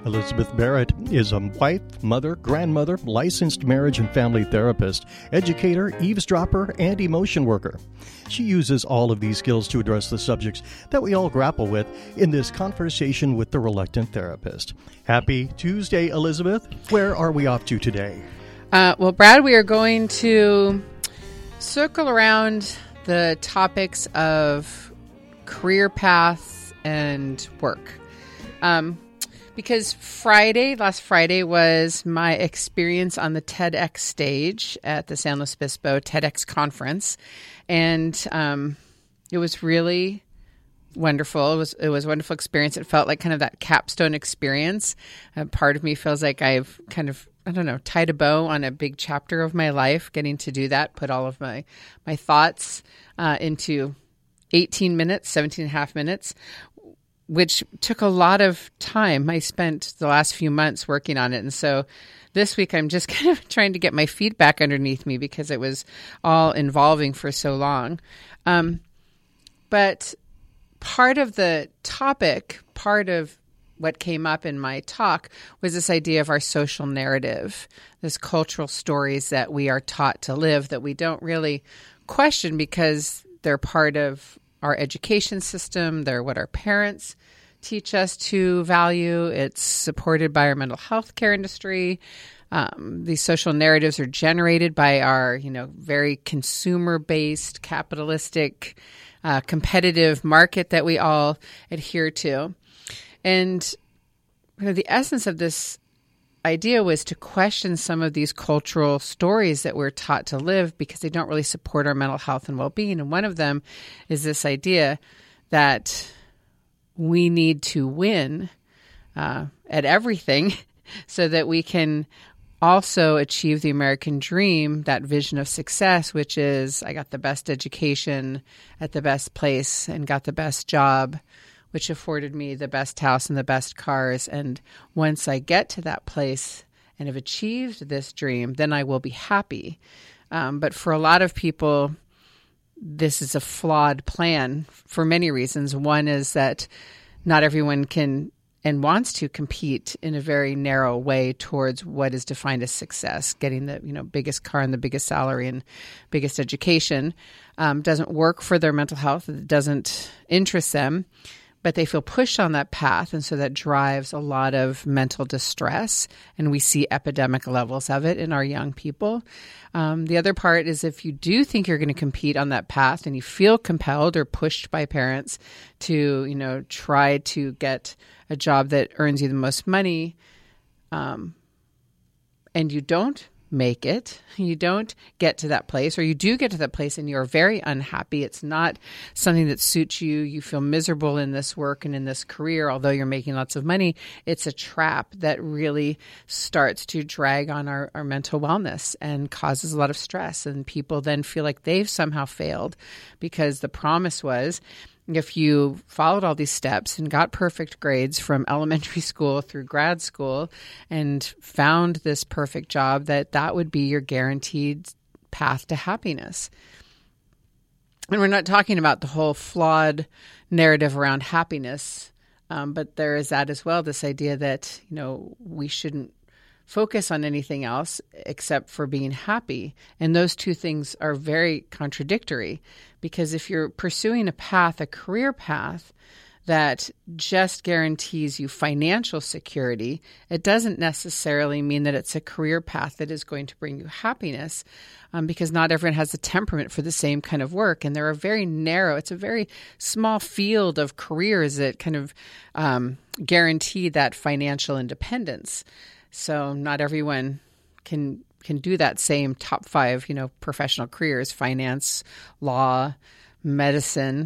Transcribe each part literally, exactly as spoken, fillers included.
Elizabeth Barrett is a wife, mother, grandmother, licensed marriage and family therapist, educator, eavesdropper, and emotion worker. She uses all of these skills to address the subjects that we all grapple with in this conversation with the reluctant therapist. Happy Tuesday, Elizabeth. Where are we off to today? Uh, well, Brad, we are going to circle around the topics of career paths and work. Um, Because Friday, last Friday, was my experience on the TEDx stage at the San Luis Obispo TEDx conference, and um, it was really wonderful. It was it was a wonderful experience. It felt like kind of that capstone experience. Uh, part of me feels like I've kind of, I don't know, tied a bow on a big chapter of my life, getting to do that, put all of my, my thoughts uh, into eighteen minutes, seventeen and a half minutes, which took a lot of time. I spent the last few months working on it. And so this week I'm just kind of trying to get my feet back underneath me because it was all involving for so long. Um, but part of the topic, part of what came up in my talk was this idea of our social narrative, this cultural stories that we are taught to live that we don't really question because they're part of our education system. They're what our parents teach us to value. It's supported by our mental health care industry. Um, these social narratives are generated by our, you know, very consumer-based, capitalistic, uh, competitive market that we all adhere to. And you know, the essence of this idea was to question some of these cultural stories that we're taught to live because they don't really support our mental health and well-being. And one of them is this idea that we need to win uh, at everything so that we can also achieve the American dream, that vision of success, which is I got the best education at the best place and got the best job, which afforded me the best house and the best cars. And once I get to that place and have achieved this dream, then I will be happy. Um, but for a lot of people, this is a flawed plan for many reasons. One is that not everyone can and wants to compete in a very narrow way towards what is defined as success. Getting the you know biggest car and the biggest salary and biggest education um, doesn't work for their mental health. It doesn't interest them. But they feel pushed on that path, and so that drives a lot of mental distress, and we see epidemic levels of it in our young people. Um, the other part is if you do think you're going to compete on that path and you feel compelled or pushed by parents to, you know, try to get a job that earns you the most money, um, and you don't make it, you don't get to that place, or you do get to that place and you're very unhappy. It's not something that suits you. You feel miserable in this work and in this career, although you're making lots of money. It's a trap that really starts to drag on our, our mental wellness and causes a lot of stress. And people then feel like they've somehow failed because the promise was, if you followed all these steps and got perfect grades from elementary school through grad school and found this perfect job, that that would be your guaranteed path to happiness. And we're not talking about the whole flawed narrative around happiness, um, but there is that as well, this idea that, you know, we shouldn't focus on anything else except for being happy. And those two things are very contradictory, because if you're pursuing a path, a career path that just guarantees you financial security, it doesn't necessarily mean that it's a career path that is going to bring you happiness, um, because not everyone has the temperament for the same kind of work. And there are very narrow, it's a very small field of careers that kind of um, guarantee that financial independence. So not everyone can can do that same top five, you know, professional careers: finance, law, medicine,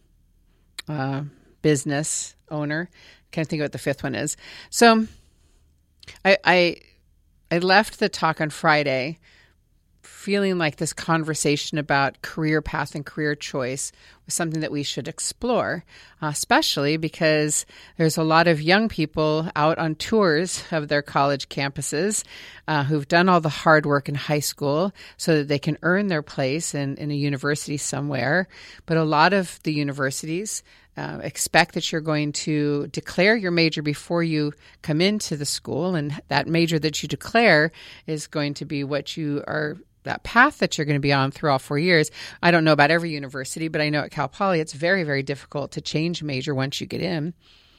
uh, business owner. Can't think of what the fifth one is. So I, I I left the talk on Friday feeling like this conversation about career path and career choice was something that we should explore, uh, especially because there's a lot of young people out on tours of their college campuses uh, who've done all the hard work in high school so that they can earn their place in, in a university somewhere. But a lot of the universities, uh, expect that you're going to declare your major before you come into the school, and that major that you declare is going to be what you are, that path that you're going to be on through all four years. I don't know about every university, but I know at Cal Poly it's very, very difficult to change major once you get in.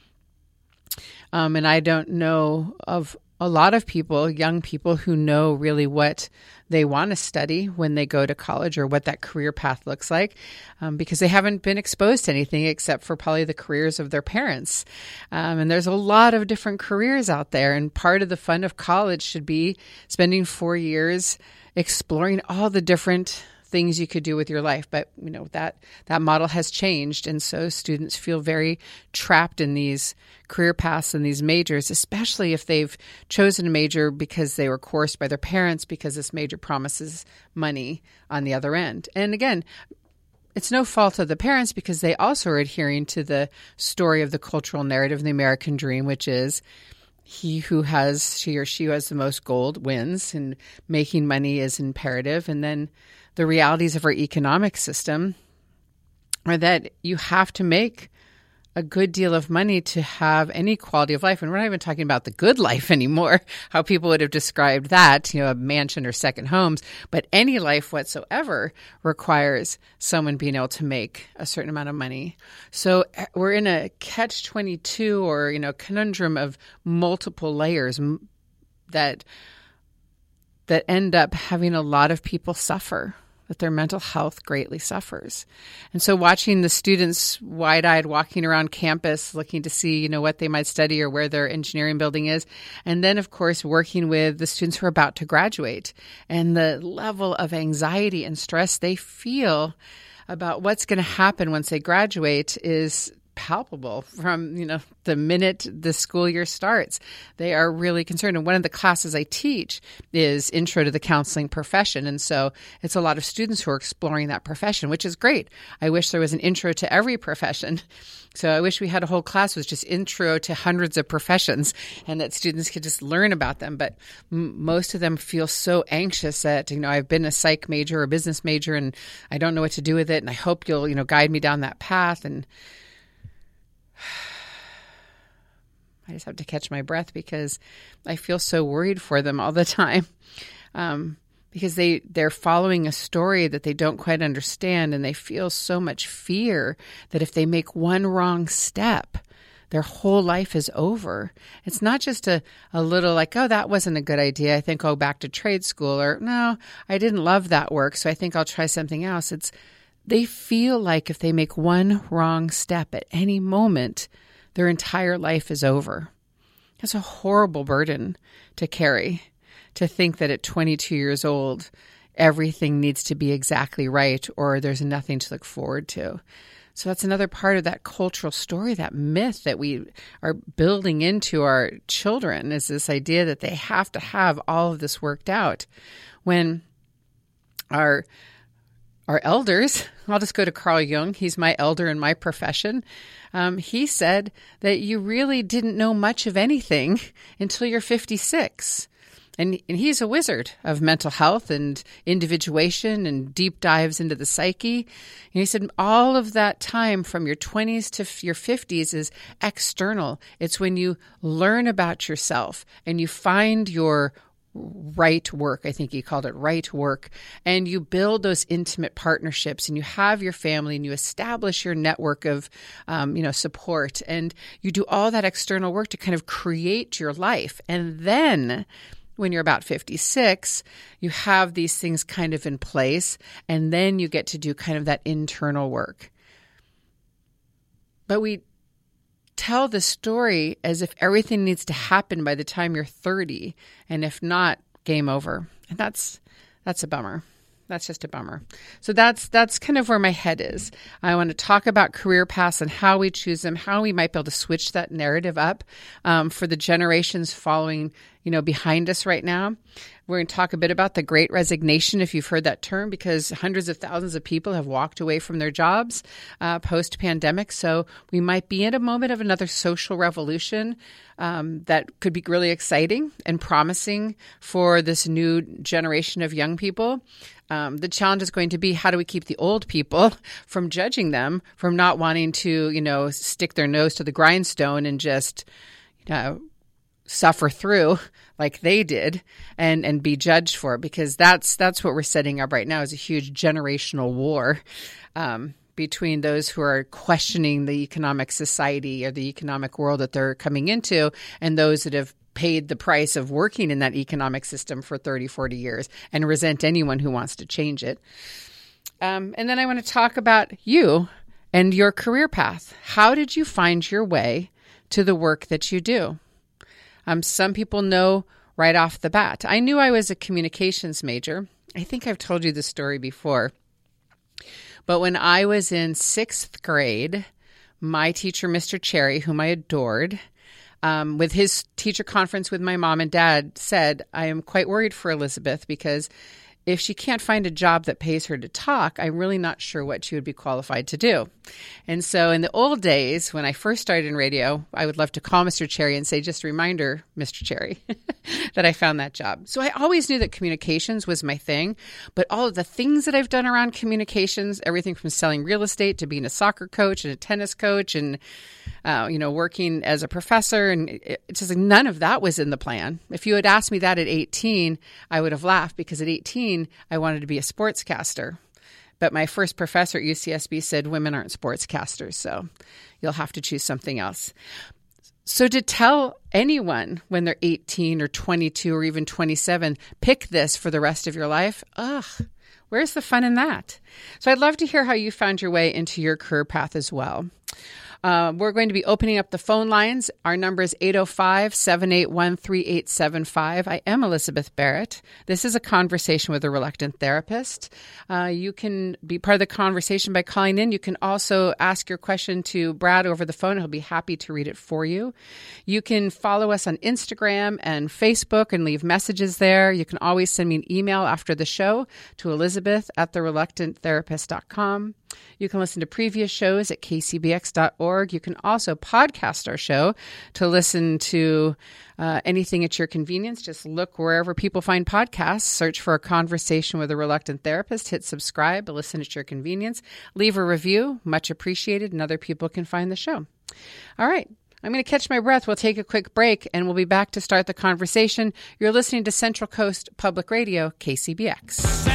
Um, and I don't know of a lot of people, young people, who know really what they want to study when they go to college, or what that career path looks like, um, because they haven't been exposed to anything except for probably the careers of their parents. Um, and there's a lot of different careers out there. And part of the fun of college should be spending four years exploring all the different things you could do with your life. But, you know, that, that model has changed. And so students feel very trapped in these career paths and these majors, especially if they've chosen a major because they were coerced by their parents, because this major promises money on the other end. And again, it's no fault of the parents, because they also are adhering to the story of the cultural narrative, the American dream, which is he who has, she or she who has the most gold wins, and making money is imperative. And then the realities of our economic system are that you have to make a good deal of money to have any quality of life. And we're not even talking about the good life anymore, how people would have described that, you know, a mansion or second homes. But any life whatsoever requires someone being able to make a certain amount of money. So we're in a catch twenty-two, or, you know, conundrum of multiple layers that that end up having a lot of people suffer, that their mental health greatly suffers. And so watching the students wide-eyed walking around campus looking to see, you know, what they might study or where their engineering building is. And then, of course, working with the students who are about to graduate, and the level of anxiety and stress they feel about what's going to happen once they graduate is palpable from, you know, the minute the school year starts. They are really concerned. And one of the classes I teach is Intro to the Counseling Profession. And so it's a lot of students who are exploring that profession, which is great. I wish there was an intro to every profession. So I wish we had a whole class with just intro to hundreds of professions, and that students could just learn about them. But m- most of them feel so anxious that, you know, I've been a psych major or a business major, and I don't know what to do with it. And I hope you'll, you know, guide me down that path. And I just have to catch my breath, because I feel so worried for them all the time, um, because they, they're following a story that they don't quite understand, and they feel so much fear that if they make one wrong step, their whole life is over. It's not just a, a little like, oh, that wasn't a good idea, I think I'll go back to trade school, or no, I didn't love that work, so I think I'll try something else. It's They feel like if they make one wrong step at any moment, their entire life is over. It's a horrible burden to carry, to think that at twenty-two years old, everything needs to be exactly right, or there's nothing to look forward to. So that's another part of that cultural story, that myth that we are building into our children, is this idea that they have to have all of this worked out. When our Our elders, I'll just go to Carl Jung, he's my elder in my profession. Um, he said that you really didn't know much of anything until you're fifty-six. And, and he's a wizard of mental health and individuation and deep dives into the psyche. And he said all of that time from your twenties to your fifties is external. It's when you learn about yourself and you find your right work. I think he called it right work. And you build those intimate partnerships, and you have your family, and you establish your network of, um, you know, support, and you do all that external work to kind of create your life. And then when you're about fifty-six, you have these things kind of in place, and then you get to do kind of that internal work. But we tell the story as if everything needs to happen by the time you're thirty, and if not, game over. And that's that's a bummer. That's just a bummer. So that's that's kind of where my head is. I want to talk about career paths and how we choose them, how we might be able to switch that narrative up um, for the generations following, you know, behind us right now. We're going to talk a bit about the Great Resignation, if you've heard that term, because hundreds of thousands of people have walked away from their jobs uh, post-pandemic. So we might be in a moment of another social revolution um, that could be really exciting and promising for this new generation of young people. Um, the challenge is going to be, how do we keep the old people from judging them, from not wanting to, you know, stick their nose to the grindstone and just, you know, suffer through like they did and, and be judged for it, because that's that's what we're setting up right now, is a huge generational war um, between those who are questioning the economic society or the economic world that they're coming into and those that have paid the price of working in that economic system for thirty, forty years and resent anyone who wants to change it. Um, and then I want to talk about you and your career path. How did you find your way to the work that you do? Um, some people know right off the bat. I knew I was a communications major. I think I've told you this story before. But when I was in sixth grade, my teacher, Mister Cherry, whom I adored, um, with his teacher conference with my mom and dad, said, I am quite worried for Elizabeth because if she can't find a job that pays her to talk, I'm really not sure what she would be qualified to do. And so in the old days, when I first started in radio, I would love to call Mister Cherry and say, just a reminder, Mister Cherry, that I found that job. So I always knew that communications was my thing, but all of the things that I've done around communications, everything from selling real estate to being a soccer coach and a tennis coach and, uh, you know, working as a professor, and it, it's just like none of that was in the plan. If you had asked me that at eighteen, I would have laughed, because at eighteen, I wanted to be a sportscaster. But my first professor at U C S B said women aren't sportscasters, so you'll have to choose something else. So to tell anyone when they're eighteen or twenty-two or even twenty-seven, pick this for the rest of your life, ugh, where's the fun in that? So I'd love to hear how you found your way into your career path as well. Uh, we're going to be opening up the phone lines. Our number is eight oh five, seven eight one, three eight seven five. I am Elizabeth Barrett. This is a conversation with a reluctant therapist. Uh, you can be part of the conversation by calling in. You can also ask your question to Brad over the phone. He'll be happy to read it for you. You can follow us on Instagram and Facebook and leave messages there. You can always send me an email after the show to Elizabeth at the reluctant therapist dot com. You can listen to previous shows at k c b x dot org. You can also podcast our show to listen to uh, anything at your convenience. Just look wherever people find podcasts, search for A Conversation with a Reluctant Therapist, hit subscribe, listen at your convenience, leave a review, much appreciated, and other people can find the show. All right. I'm going to catch my breath. We'll take a quick break, and we'll be back to start the conversation. You're listening to Central Coast Public Radio, K C B X.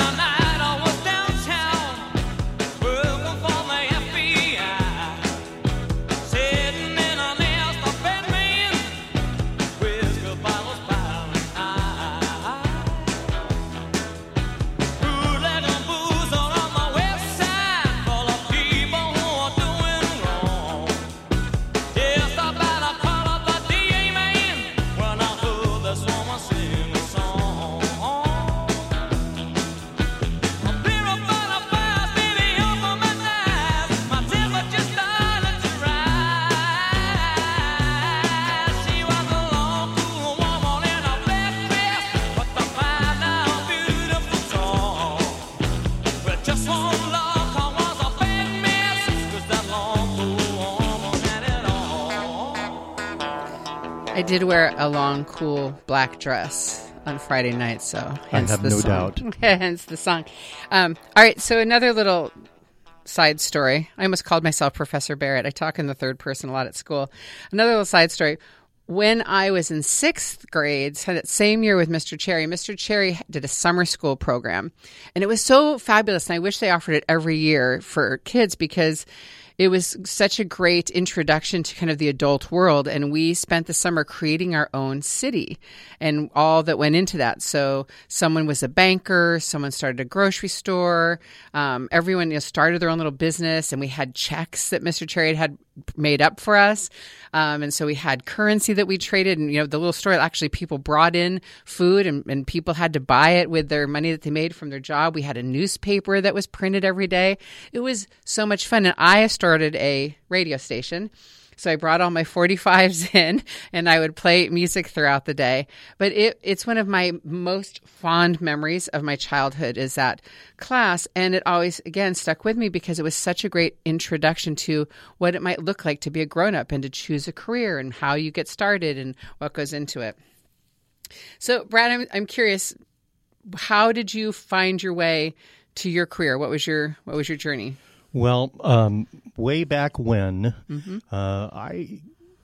I did wear a long, cool black dress on Friday night, so hence I have the no song. doubt. Hence the song. Um, all right, so another little side story. I almost called myself Professor Barrett. I talk in the third person a lot at school. Another little side story. When I was in sixth grade, so that same year with Mister Cherry, Mister Cherry did a summer school program, and it was so fabulous, and I wish they offered it every year for kids because it was such a great introduction to kind of the adult world. And we spent the summer creating our own city and all that went into that. So someone was a banker, someone started a grocery store, um, everyone you know, started their own little business, and we had checks that Mister Cherry had made up for us. Um, and so we had currency that we traded. And, you know, the little store, actually people brought in food and, and people had to buy it with their money that they made from their job. We had a newspaper that was printed every day. It was so much fun. And I started a radio station. So I brought all my forty-fives in, and I would play music throughout the day. But it, it's one of my most fond memories of my childhood is that class. And it always, again, stuck with me because it was such a great introduction to what it might look like to be a grown-up and to choose a career and how you get started and what goes into it. So, Brad, I'm, I'm curious, how did you find your way to your career? What was your what was your journey? Well, um, way back when, Mm-hmm. uh, I,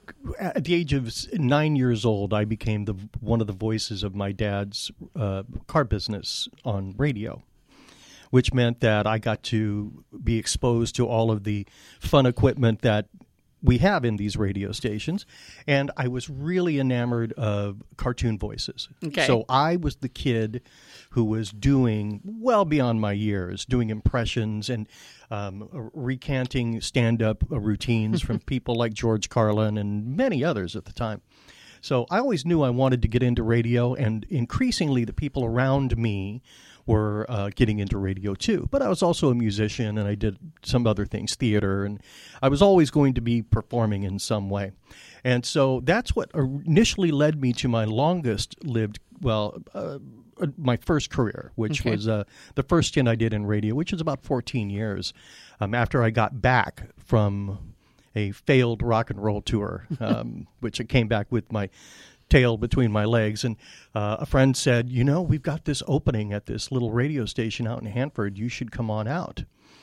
at the age of nine years old, I became the one of the voices of my dad's uh, car business on radio, which meant that I got to be exposed to all of the fun equipment that we have in these radio stations, and I was really enamored of cartoon voices. Okay. So I was the kid who was doing, well beyond my years, doing impressions and um, recanting stand-up routines from people like George Carlin and many others at the time. So I always knew I wanted to get into radio, and increasingly the people around me were uh, getting into radio too. But I was also a musician, and I did some other things, theater, and I was always going to be performing in some way. And so that's what initially led me to my longest-lived, well, uh, my first career, which Okay. was uh, the first stint I did in radio, which was about fourteen years um, after I got back from a failed rock and roll tour, um, which I came back with my tail between my legs. And uh, a friend said, you know, we've got this opening at this little radio station out in Hanford. You should come on out.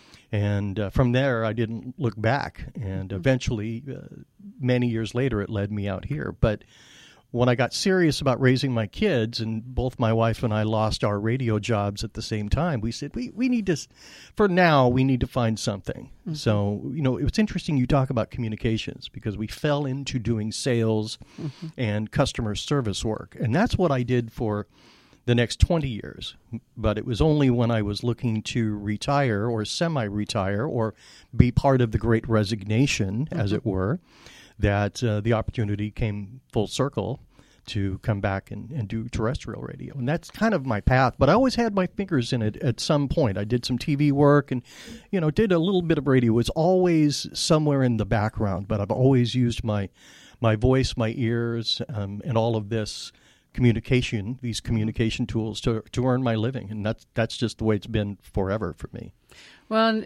And uh, from there, I didn't look back. And eventually, uh, many years later, it led me out here. But when I got serious about raising my kids, and both my wife and I lost our radio jobs at the same time, we said, we, we need to, for now, we need to find something. Mm-hmm. So, you know, it was interesting you talk about communications, because we fell into doing sales mm-hmm. and customer service work. And that's what I did for the next twenty years. But it was only when I was looking to retire or semi-retire or be part of the Great Resignation, mm-hmm. as it were, that uh, the opportunity came full circle to come back and, and do terrestrial radio. And that's kind of my path. But I always had my fingers in it at some point. I did some T V work and, you know, did a little bit of radio. It was always somewhere in the background, but I've always used my my voice, my ears, um, and all of this communication, these communication tools to to earn my living. And that's, that's just the way it's been forever for me. Well,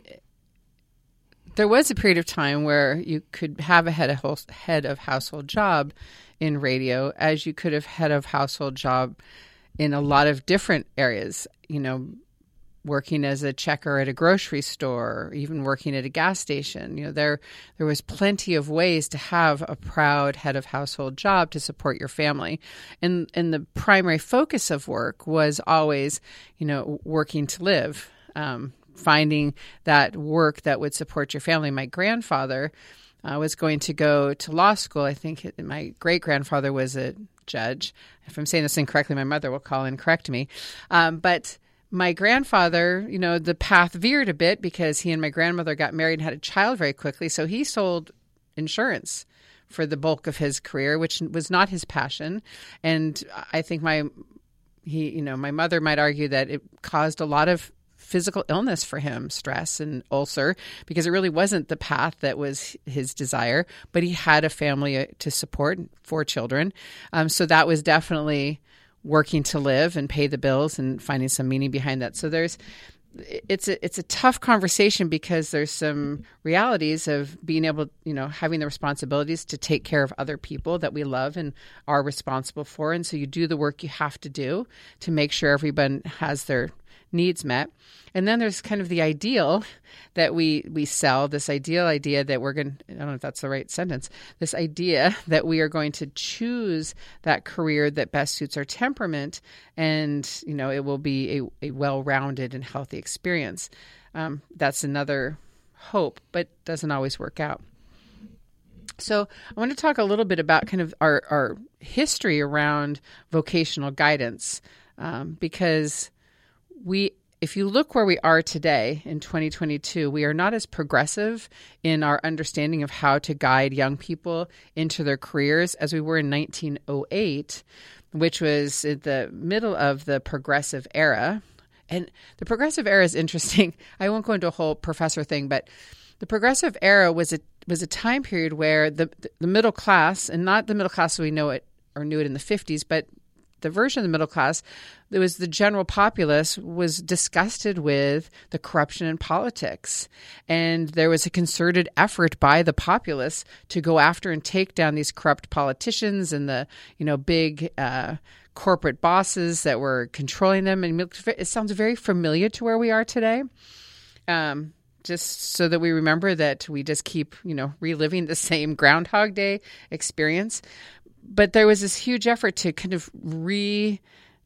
there was a period of time where you could have a head of, head of household job in radio, as you could have head of household job in a lot of different areas, you know, working as a checker at a grocery store, or even working at a gas station. You know, there there was plenty of ways to have a proud head of household job to support your family. And and the primary focus of work was always, you know, working to live, um, finding that work that would support your family. My grandfather uh, was going to go to law school. I think my great-grandfather was a judge. If I'm saying this incorrectly, my mother will call and correct me. Um, but my grandfather, you know, the path veered a bit because he and my grandmother got married and had a child very quickly. So he sold insurance for the bulk of his career, which was not his passion. And I think my, he, you know, my mother might argue that it caused a lot of physical illness for him, stress and ulcer, because it really wasn't the path that was his desire, but he had a family to support, four children. Um, so that was definitely working to live and pay the bills and finding some meaning behind that. So there's, it's a, it's a tough conversation because there's some realities of being able, you know, having the responsibilities to take care of other people that we love and are responsible for. And so you do the work you have to do to make sure everyone has their needs met. And then there's kind of the ideal that we we sell, this ideal idea that we're going to, I don't know if that's the right sentence, this idea that we are going to choose that career that best suits our temperament, and, you know, it will be a, a well-rounded and healthy experience. Um, that's another hope, but doesn't always work out. So I want to talk a little bit about kind of our, our history around vocational guidance, um, because we, if you look where we are today in twenty twenty-two, we are not as progressive in our understanding of how to guide young people into their careers as we were in nineteen oh eight, which was at the middle of the progressive era. And the progressive era is interesting. I won't go into a whole professor thing, but the Progressive Era was a was a time period where the the middle class, and not the middle class as we know it or knew it in the fifties, but the version of the middle class, there was the general populace was disgusted with the corruption in politics. And there was a concerted effort by the populace to go after and take down these corrupt politicians and the, you know, big uh, corporate bosses that were controlling them. And it sounds very familiar to where we are today. Um, just so that we remember that we just keep, you know, reliving the same Groundhog Day experience. But there was this huge effort to kind of redo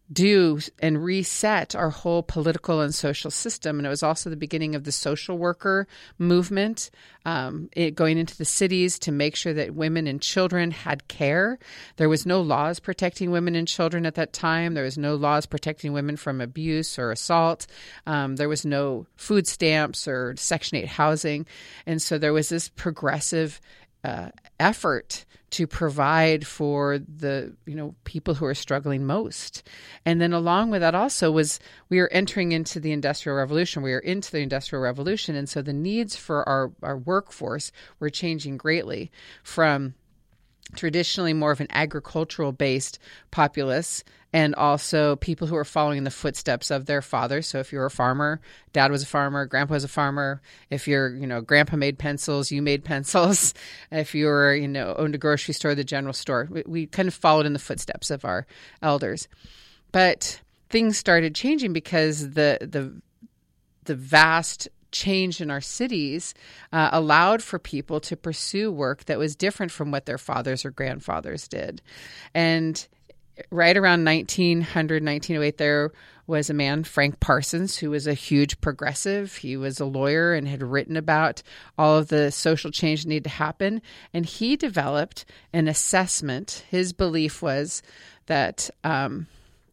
and reset our whole political and social system. And it was also the beginning of the social worker movement, um, it, going into the cities to make sure that women and children had care. There was no laws protecting women and children at that time. There was no laws protecting women from abuse or assault. Um, there was no food stamps or Section eight housing. And so there was this progressive uh, effort to provide for the, you know, people who are struggling most. And then along with that also was we are entering into the Industrial Revolution. We are into the Industrial Revolution. And so the needs for our, our workforce were changing greatly from traditionally more of an agricultural-based populace and also people who are following the footsteps of their fathers. So if you're a farmer, dad was a farmer, grandpa was a farmer. If you're, you know, grandpa made pencils, you made pencils. If you were, you know, owned a grocery store, the general store, we, we kind of followed in the footsteps of our elders. But things started changing because the the the vast change in our cities uh, allowed for people to pursue work that was different from what their fathers or grandfathers did. And right around nineteen hundred, nineteen oh eight, there was a man, Frank Parsons, who was a huge progressive. He was a lawyer and had written about all of the social change that needed to happen. And he developed an assessment. His belief was that um,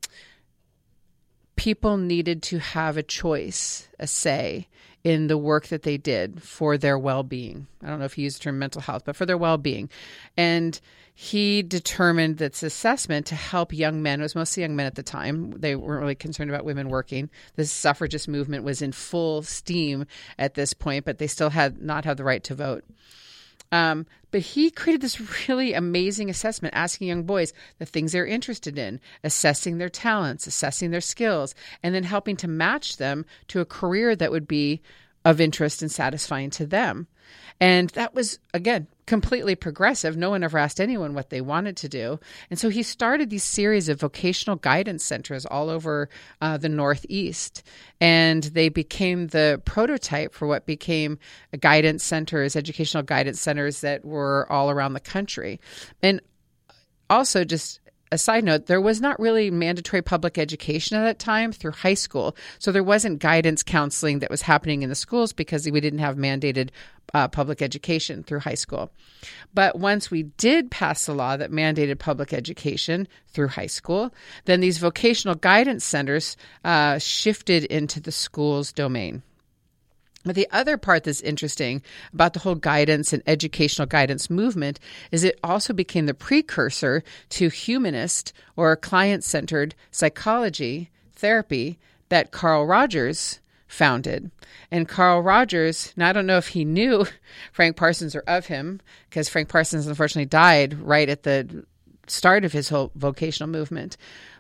people needed to have a choice, a say, in the work that they did for their well-being. I don't know if he used the term mental health, but for their well-being. And he determined this assessment to help young men. It was mostly young men at the time. They weren't really concerned about women working. The suffragist movement was in full steam at this point, but they still had not had the right to vote. Um, but he created this really amazing assessment, asking young boys the things they're interested in, assessing their talents, assessing their skills, and then helping to match them to a career that would be of interest and satisfying to them. And that was, again, completely progressive. No one ever asked anyone what they wanted to do. And so he started these series of vocational guidance centers all over uh, the Northeast. And they became the prototype for what became guidance centers, educational guidance centers that were all around the country. And also just a side note, there was not really mandatory public education at that time through high school. So there wasn't guidance counseling that was happening in the schools because we didn't have mandated uh, public education through high school. But once we did pass a law that mandated public education through high school, then these vocational guidance centers uh, shifted into the school's domain. But the other part that's interesting about the whole guidance and educational guidance movement is it also became the precursor to humanist or client-centered psychology therapy that Carl Rogers founded. And Carl Rogers, now I don't know if he knew Frank Parsons or of him, because Frank Parsons unfortunately died right at the start of his whole vocational movement.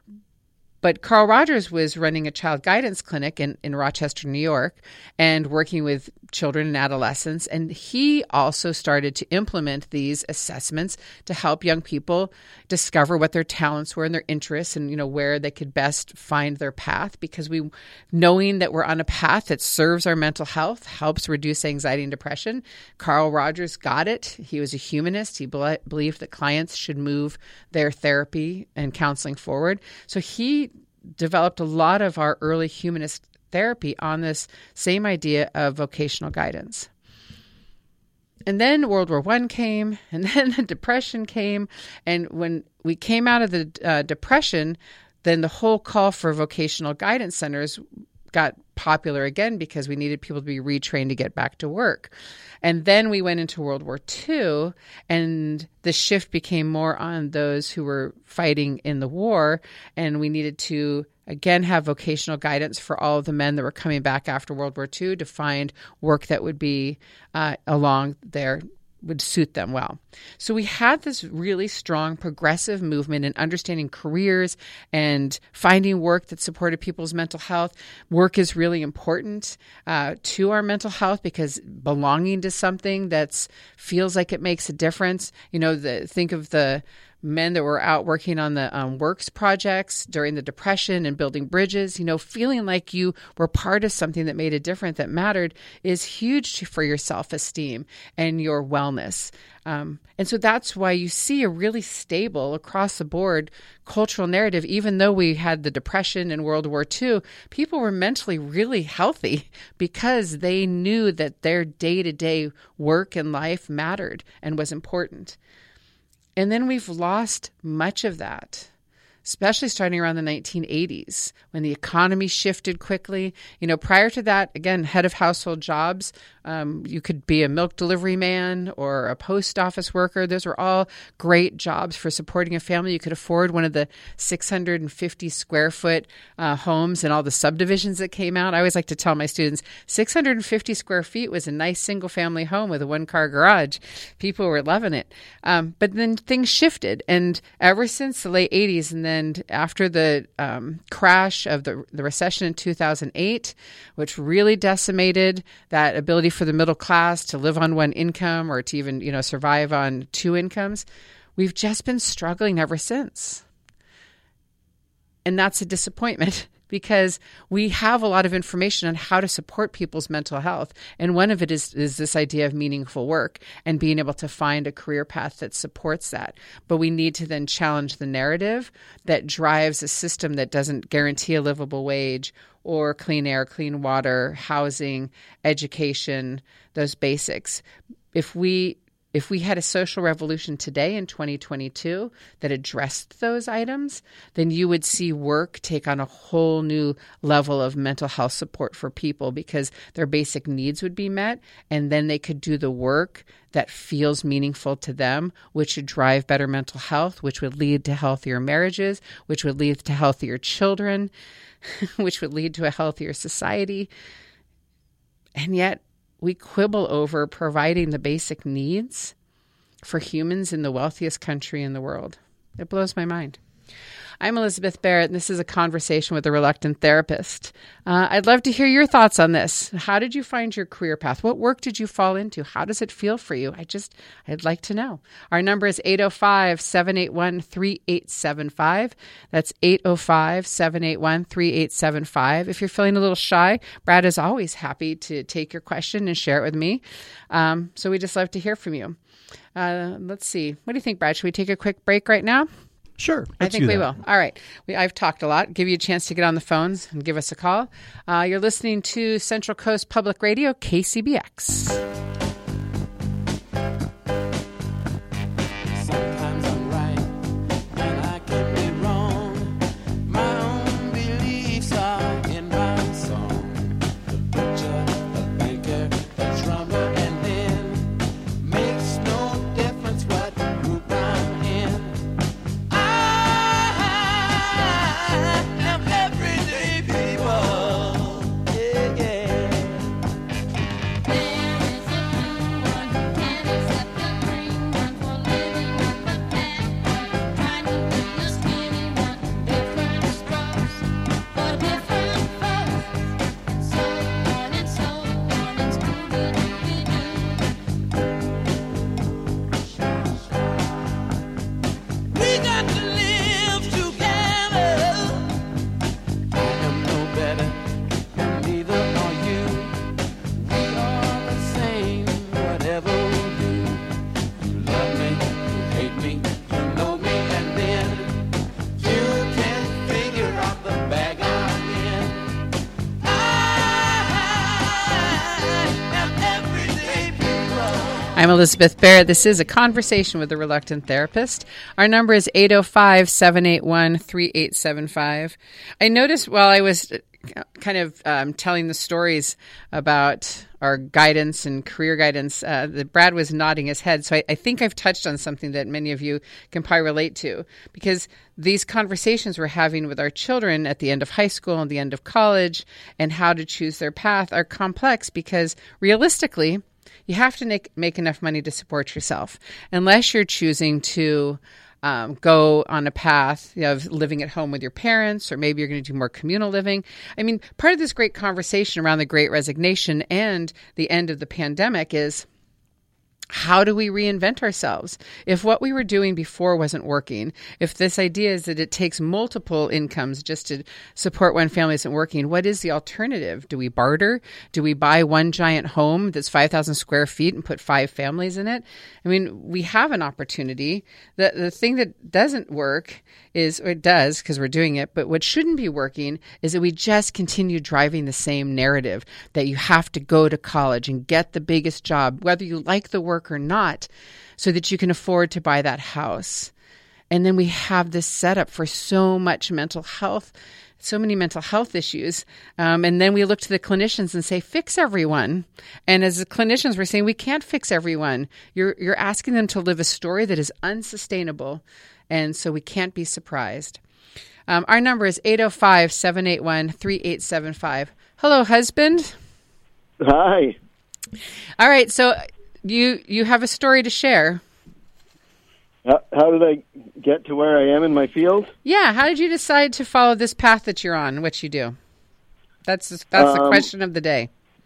But Carl Rogers was running a child guidance clinic in, in Rochester, New York, and working with children and adolescents. And he also started to implement these assessments to help young people discover what their talents were and their interests and, you know, where they could best find their path. Because we, knowing that we're on a path that serves our mental health, helps reduce anxiety and depression. Carl Rogers got it. He was a humanist. He be- believed that clients should move their therapy and counseling forward. So he developed a lot of our early humanist therapy on this same idea of vocational guidance. And then World War One came, and then the Depression came. And when we came out of the uh, Depression, then the whole call for vocational guidance centers got popular again because we needed people to be retrained to get back to work. And then we went into World War Two, and the shift became more on those who were fighting in the war, and we needed to, again, have vocational guidance for all of the men that were coming back after World War Two to find work that would be uh, along their would suit them well. So we had this really strong progressive movement in understanding careers and finding work that supported people's mental health. Work is really important uh, to our mental health because belonging to something that's feels like it makes a difference. You know, the, think of the men that were out working on the um, works projects during the Depression and building bridges, you know, feeling like you were part of something that made a difference, that mattered, is huge for your self-esteem and your wellness. Um, and so that's why you see a really stable across the board cultural narrative. Even though we had the Depression and World War Two, people were mentally really healthy because they knew that their day-to-day work and life mattered and was important. And then we've lost much of that, especially starting around the nineteen eighties when the economy shifted quickly. You know, prior to that, again, head of household jobs, um, you could be a milk delivery man or a post office worker. Those were all great jobs for supporting a family. You could afford one of the six hundred fifty square foot uh, homes and all the subdivisions that came out. I always like to tell my students, six hundred fifty square feet was a nice single family home with a one car garage. People were loving it. Um, but then things shifted. And ever since the late eighties, and then after the um, crash of the, the recession in two thousand eight, which really decimated that ability for the middle class to live on one income or to even, you know, survive on two incomes, we've just been struggling ever since. And that's a disappointment because we have a lot of information on how to support people's mental health. And one of it is, is this idea of meaningful work and being able to find a career path that supports that. But we need to then challenge the narrative that drives a system that doesn't guarantee a livable wage or clean air, clean water, housing, education, those basics. If we If we had a social revolution today in twenty twenty-two that addressed those items, then you would see work take on a whole new level of mental health support for people because their basic needs would be met, and then they could do the work that feels meaningful to them, which would drive better mental health, which would lead to healthier marriages, which would lead to healthier children, which would lead to a healthier society. And yet, we quibble over providing the basic needs for humans in the wealthiest country in the world. It blows my mind. I'm Elizabeth Barrett, and this is a conversation with a reluctant therapist. Uh, I'd love to hear your thoughts on this. How did you find your career path? What work did you fall into? How does it feel for you? I just, I'd like to know. Our number is eight oh five, seven eight one, three eight seven five. That's eight oh five, seven eight one, three eight seven five. If you're feeling a little shy, Brad is always happy to take your question and share it with me. Um, so we just love to hear from you. Uh, let's see. What do you think, Brad? Should we take a quick break right now? Sure. I think we will. All right. We, I've talked a lot. Give you a chance to get on the phones and give us a call. Uh, you're listening to Central Coast Public Radio, K C B X. I'm Elizabeth Barrett. This is a conversation with a reluctant therapist. Our number is eight oh five, seven eight one, three eight seven five. I noticed while I was kind of um, telling the stories about our guidance and career guidance, uh, that Brad was nodding his head. So I, I think I've touched on something that many of you can probably relate to, because these conversations we're having with our children at the end of high school and the end of college and how to choose their path are complex, because realistically, you have to make, make enough money to support yourself, unless you're choosing to Um, go on a path of living at home with your parents, or maybe you're going to do more communal living. I mean, part of this great conversation around the Great Resignation and the end of the pandemic is, how do we reinvent ourselves? If what we were doing before wasn't working, if this idea is that it takes multiple incomes just to support one family isn't working, what is the alternative? Do we barter? Do we buy one giant home that's five thousand square feet and put five families in it? I mean, we have an opportunity. The, the thing that doesn't work is, or it does because we're doing it, but what shouldn't be working is that we just continue driving the same narrative that you have to go to college and get the biggest job, whether you like the work or not, so that you can afford to buy that house. And then we have this setup for so much mental health, so many mental health issues. Um, and then we look to the clinicians and say, fix everyone. And as the clinicians, we're saying, we can't fix everyone. You're, you're asking them to live a story that is unsustainable. And so we can't be surprised. Um, our number is eight oh five, seven eight one, three eight seven five. Hello, husband. Hi. All right. So you, you have a story to share. How, how did I get to where I am in my field? Yeah. How did you decide to follow this path that you're on, what you do? That's, that's the Um, question of the day.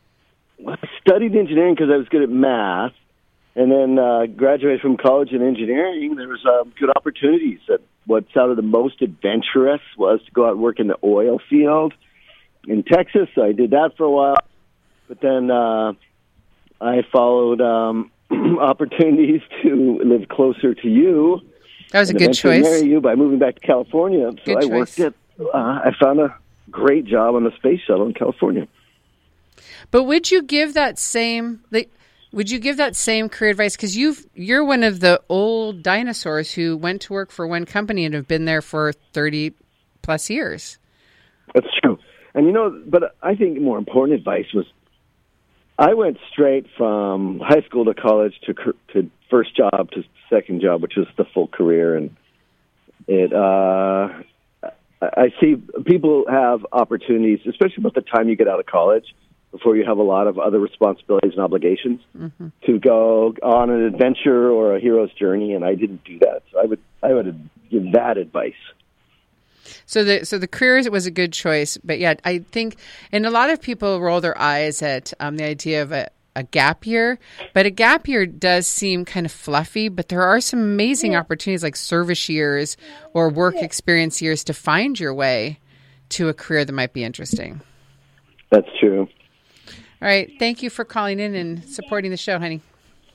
I studied engineering because I was good at math, and then uh, graduated from college in engineering. There was um, good opportunities. That what sounded the most adventurous was to go out and work in the oil field in Texas. I did that for a while, but then uh, I followed um, opportunities to live closer to you. That was a and good eventually choice. marry you by moving back to California. So Good I choice. worked at. Uh, I found a great job on the space shuttle in California. But would you give that same, like, would you give that same career advice? Because you've you're one of the old dinosaurs who went to work for one company and have been there for thirty plus years. That's true. And, you know, but I think more important advice was I went straight from high school to college to to first job to second job, which was the full career. And it, uh, I see people have opportunities, especially about the time you get out of college, before you have a lot of other responsibilities and obligations, mm-hmm. to go on an adventure or a hero's journey, and I didn't do that. So I would I would give that advice. So the so the career was a good choice, but yeah, I think, and a lot of people roll their eyes at um, the idea of a, a gap year, but a gap year does seem kind of fluffy, but there are some amazing yeah. opportunities like service years or work yeah. experience years to find your way to a career that might be interesting. That's true. All right. Thank you for calling in and supporting the show, honey.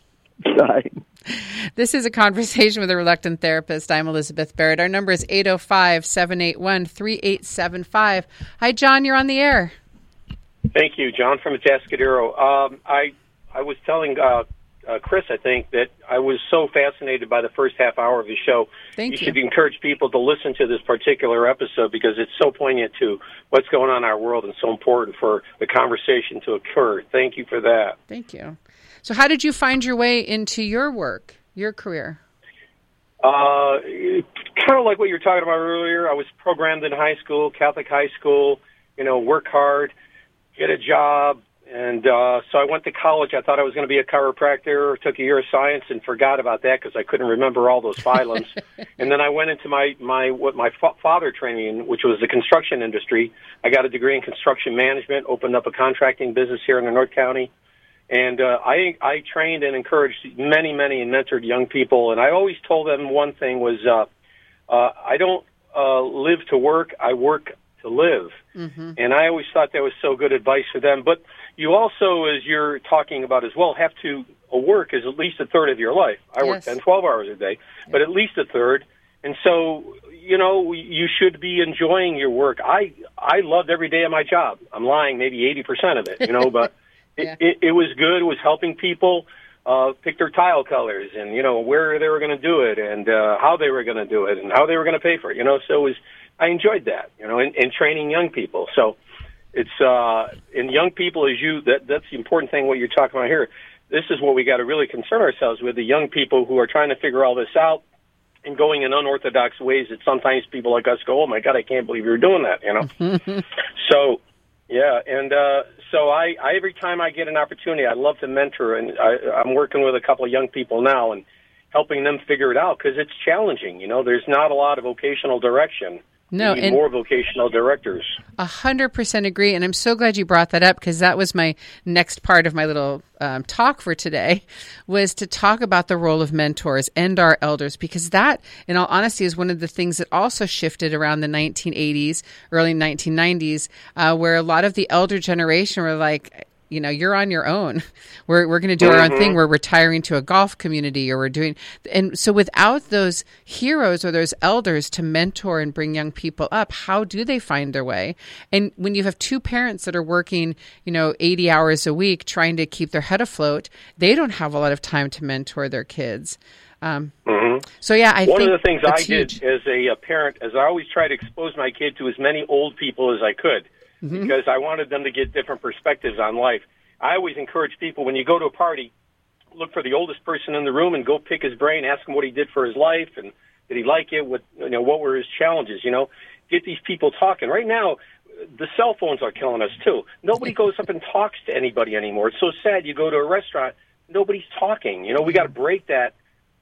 Bye. This is a conversation with a reluctant therapist. I'm Elizabeth Barrett. Our number is eight oh five, seven eight one, three eight seven five. Hi, John. You're on the air. Thank you, John from Atascadero. Um, I I was telling uh, uh, Chris, I think, that I was so fascinated by the first half hour of the show. Thank you. You should encourage people to listen to this particular episode because it's so poignant to what's going on in our world and so important for the conversation to occur. Thank you for that. Thank you. So how did you find your way into your work, your career? Uh, kind of like what you were talking about earlier. I was programmed in high school, Catholic high school, you know, work hard, get a job. And uh, so I went to college. I thought I was going to be a chiropractor, took a year of science and forgot about that because I couldn't remember all those phylums. And then I went into my, my what my fa- father training, which was the construction industry. I got a degree in construction management, opened up a contracting business here in the North County. And uh, I I trained and encouraged many, many and mentored young people. And I always told them one thing was uh, uh, I don't uh, live to work, I work to live. Mm-hmm. And I always thought that was so good advice for them. But you also, as you're talking about as well, have to uh, work is at least a third of your life. I yes. work ten, twelve hours a day, yeah. but at least a third. And so, you know, you should be enjoying your work. I I loved every day of my job. I'm lying, maybe eighty percent of it, you know, but yeah. it, it, it was good. It was helping people uh, pick their tile colors and, you know, where they were going to do it and uh, how they were going to do it and how they were going to pay for it, you know. So it was, I enjoyed that, you know, and, and training young people. So it's uh, in young people as you. That that's the important thing. What you're talking about here. This is what we got to really concern ourselves with: the young people who are trying to figure all this out and going in unorthodox ways. That sometimes people like us go, "Oh my God, I can't believe you're doing that," you know. So. Yeah, and uh, so I, I every time I get an opportunity, I love to mentor, and I, I'm working with a couple of young people now and helping them figure it out because it's challenging. You know, there's not a lot of vocational direction. No, we need and more vocational directors. A hundred percent agree, and I'm so glad you brought that up because that was my next part of my little um, talk for today, was to talk about the role of mentors and our elders, because that, in all honesty, is one of the things that also shifted around the nineteen eighties, early nineteen nineties, uh, where a lot of the elder generation were like, you know, you're on your own. We're we're going to do mm-hmm. our own thing. We're retiring to a golf community, or we're doing. And so without those heroes or those elders to mentor and bring young people up, how do they find their way? And when you have two parents that are working, you know, eighty hours a week trying to keep their head afloat, they don't have a lot of time to mentor their kids. Um, mm-hmm. So, yeah, I One think of the things I huge. did as a, a parent is I always try to expose my kid to as many old people as I could. Mm-hmm. Because I wanted them to get different perspectives on life. I always encourage people, when you go to a party, look for the oldest person in the room and go pick his brain, ask him what he did for his life, and did he like it? What, you know, what were his challenges? You know, get these people talking. Right now, the cell phones are killing us, too. Nobody goes up and talks to anybody anymore. It's so sad. You go to a restaurant, nobody's talking. You know, we got to break that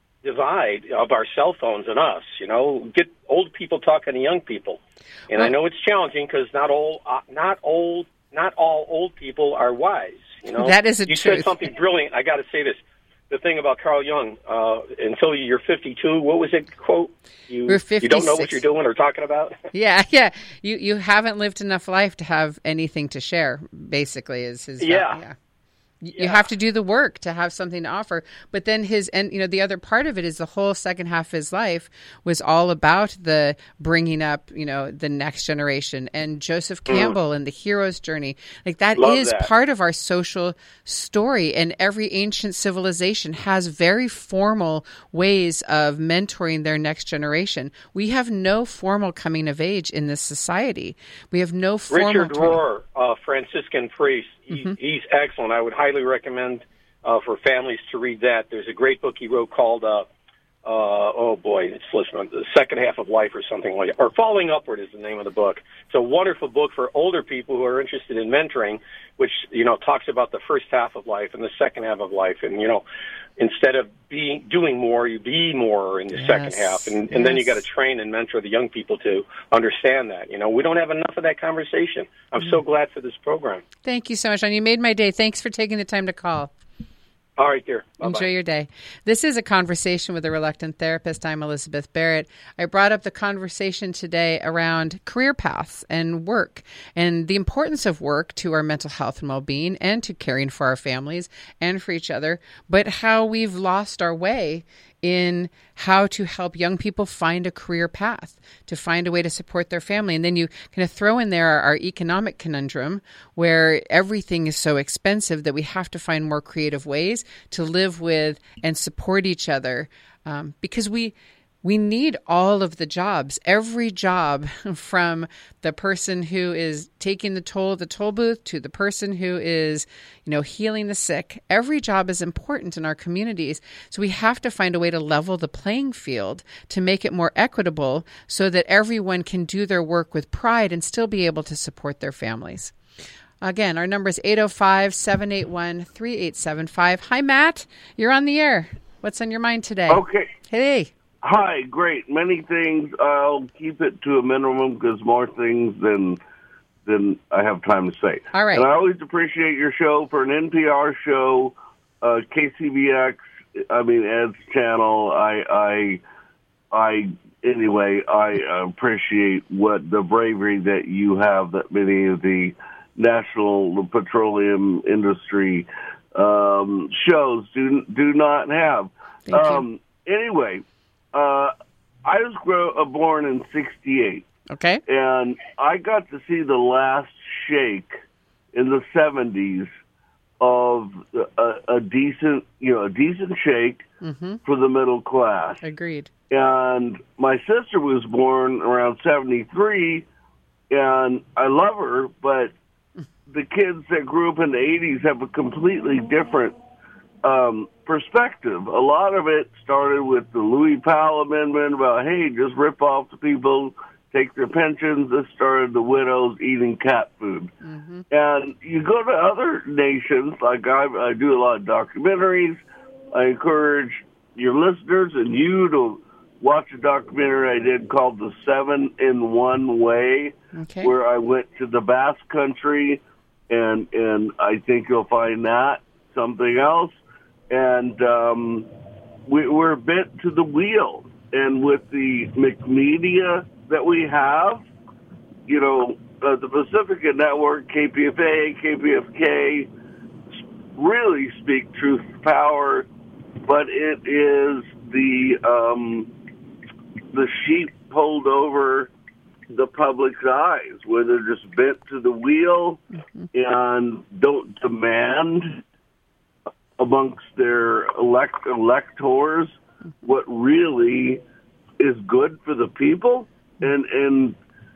divide of our cell phones and us, you know, get old people talking to young people. And well, I know it's challenging because not all, uh, not old, not all old people are wise, you know. That is a You truth. said something brilliant. I got to say this. The thing about Carl Jung, uh, until you're fifty-two, what was it, quote? You, We're fifty-six. You don't know what you're doing or talking about? Yeah, yeah. You you haven't lived enough life to have anything to share, basically, is his... Yeah. Uh, yeah. You yeah. have to do the work to have something to offer. But then his, and you know, the other part of it is the whole second half of his life was all about the bringing up, you know, the next generation, and Joseph Campbell mm. and the hero's journey. Like that Love is that. part of our social story. And every ancient civilization has very formal ways of mentoring their next generation. We have no formal coming of age in this society. We have no formal. Richard Rohr, uh, Franciscan priest. He, mm-hmm. He's excellent. I would highly recommend uh, for families to read that. There's a great book he wrote called, uh, uh, oh boy, it's listening, The Second Half of Life or something like that. Or Falling Upward is the name of the book. It's a wonderful book for older people who are interested in mentoring, which, you know, talks about the first half of life and the second half of life. And, you know, instead of being doing more, you be more in the yes. second half. And, and yes. then you got to train and mentor the young people to understand that. You know, we don't have enough of that conversation. I'm mm. so glad for this program. Thank you so much, John. You made my day. Thanks for taking the time to call. All right, dear. Bye-bye. Enjoy your day. This is A Conversation with a Reluctant Therapist. I'm Elizabeth Barrett. I brought up the conversation today around career paths and work and the importance of work to our mental health and well-being and to caring for our families and for each other, but how we've lost our way in how to help young people find a career path, to find a way to support their family. And then you kind of throw in there our, our economic conundrum where everything is so expensive that we have to find more creative ways to live with and support each other, um, because we we need all of the jobs, every job, from the person who is taking the toll at the toll booth to the person who is, you know, healing the sick. Every job is important in our communities. So we have to find a way to level the playing field to make it more equitable so that everyone can do their work with pride and still be able to support their families. Again, our number is eight oh five, seven eight one, three eight seven five. Hi, Matt. You're on the air. What's on your mind today? Okay. Hey. Hi, great. Many things. I'll keep it to a minimum because more things than than I have time to say. All right. And I always appreciate your show for an N P R show, uh, K C B X. I mean Ed's channel. I, I, I. Anyway, I appreciate what the bravery that you have that many of the national petroleum industry um, shows do do not have. Thank um, you. Anyway. Uh, I was grow, uh, born in sixty-eight. Okay. And I got to see the last shake in the seventies of a, a decent, you know, a decent shake mm-hmm. for the middle class. Agreed. And my sister was born around seventy-three, and I love her, but the kids that grew up in the eighties have a completely different um, perspective. A lot of it started with the Louis Powell Amendment about, hey, just rip off the people, take their pensions. This started the widows eating cat food. Mm-hmm. And you go to other nations, like I, I do a lot of documentaries. I encourage your listeners and you to watch a documentary I did called The Seven in One Way, okay. where I went to the Basque Country, and and I think you'll find that something else. And um, we, we're bent to the wheel. And with the McMedia that we have, you know, uh, the Pacifica Network, K P F A, K P F K, really speak truth to power, but it is the um, the sheep pulled over the public's eyes, where they're just bent to the wheel mm-hmm. and don't demand amongst their elect electors mm-hmm. what really is good for the people. And and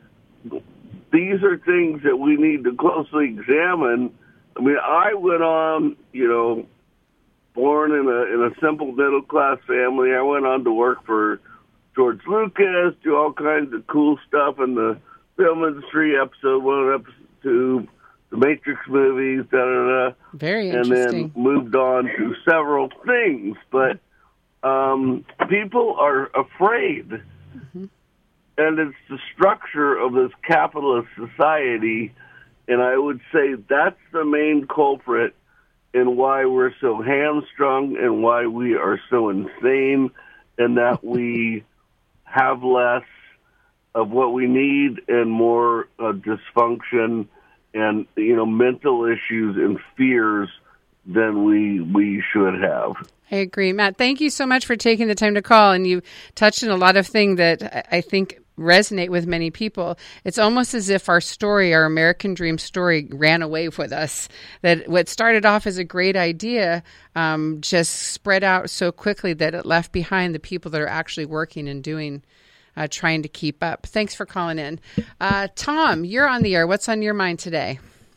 these are things that we need to closely examine. I mean, I went on, you know, born in a in a simple middle class family. I went on to work for George Lucas, do all kinds of cool stuff in the film industry. Episode one, episode two, the Matrix movies, da da da. Very interesting. And then moved on to several things, but um, people are afraid. Mm-hmm. And it's the structure of this capitalist society, and I would say that's the main culprit in why we're so hamstrung and why we are so insane, and that we have less of what we need and more uh, dysfunction and, you know, mental issues and fears than we we should have. I agree. Matt, thank you so much for taking the time to call, and you touched on a lot of things that I think resonate with many people. It's almost as if our story, our American dream story, ran away with us. That what started off as a great idea um, just spread out so quickly that it left behind the people that are actually working and doing, uh, trying to keep up. Thanks for calling in. Uh, Tom, you're on the air. What's on your mind today?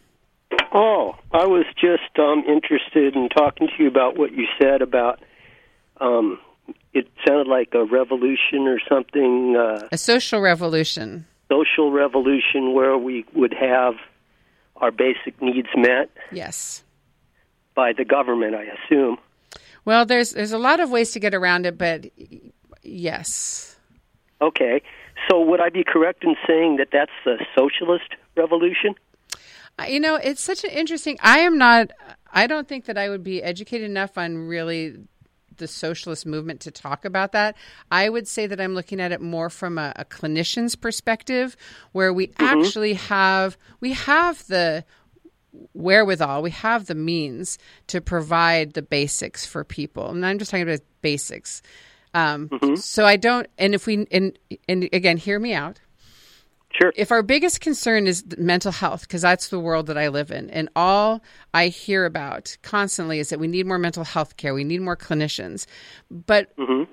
Oh, I was just um, interested in talking to you about what you said about um, it sounded like a revolution or something. Uh, a social revolution. Social revolution where we would have our basic needs met. Yes. By the government, I assume. Well, there's there's a lot of ways to get around it, but yes. Okay. So would I be correct in saying that that's a socialist revolution? You know, it's such an interesting... I am not... I don't think that I would be educated enough on really the socialist movement to talk about that. I would say that I'm looking at it more from a, a clinician's perspective, where we mm-hmm. actually have... We have the wherewithal, we have the means to provide the basics for people. And I'm just talking about basics. Um, mm-hmm. So I don't... And if we... And, and again, hear me out. Sure. If our biggest concern is mental health, because that's the world that I live in, and all I hear about constantly is that we need more mental health care, we need more clinicians. But mm-hmm.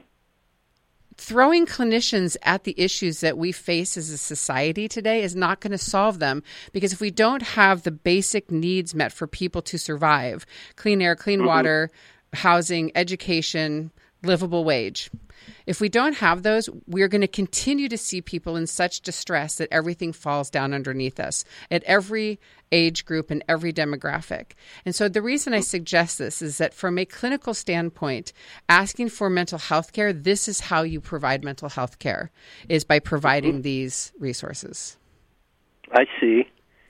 throwing clinicians at the issues that we face as a society today is not going to solve them, because if we don't have the basic needs met for people to survive, clean air, clean mm-hmm. water, housing, education, livable wage, if we don't have those, we're going to continue to see people in such distress that everything falls down underneath us at every age group and every demographic. And so the reason I suggest this is that from a clinical standpoint, asking for mental health care, this is how you provide mental health care, is by providing mm-hmm. these resources. I see.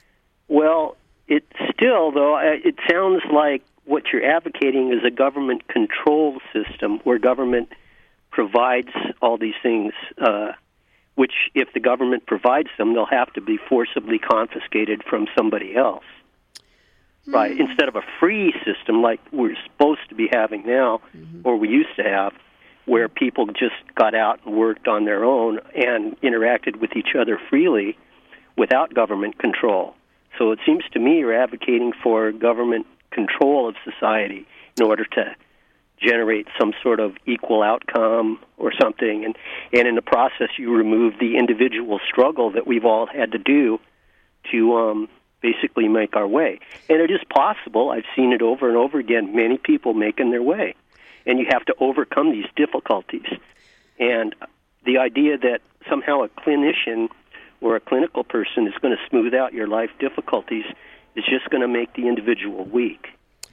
Well, it still, though, it sounds like what you're advocating is a government-controlled system where government provides all these things, uh, which if the government provides them, they'll have to be forcibly confiscated from somebody else. Mm-hmm. Right? Instead of a free system like we're supposed to be having now, mm-hmm. or we used to have, where people just got out and worked on their own and interacted with each other freely without government control. So it seems to me you're advocating for government control of society in order to generate some sort of equal outcome or something, and, and in the process you remove the individual struggle that we've all had to do to um, basically make our way. And it is possible. I've seen it over and over again, many people making their way. And you have to overcome these difficulties. And the idea that somehow a clinician or a clinical person is going to smooth out your life difficulties is just going to make the individual weak.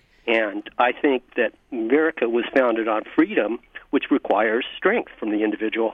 And I think that America was founded on freedom, which requires strength from the individual.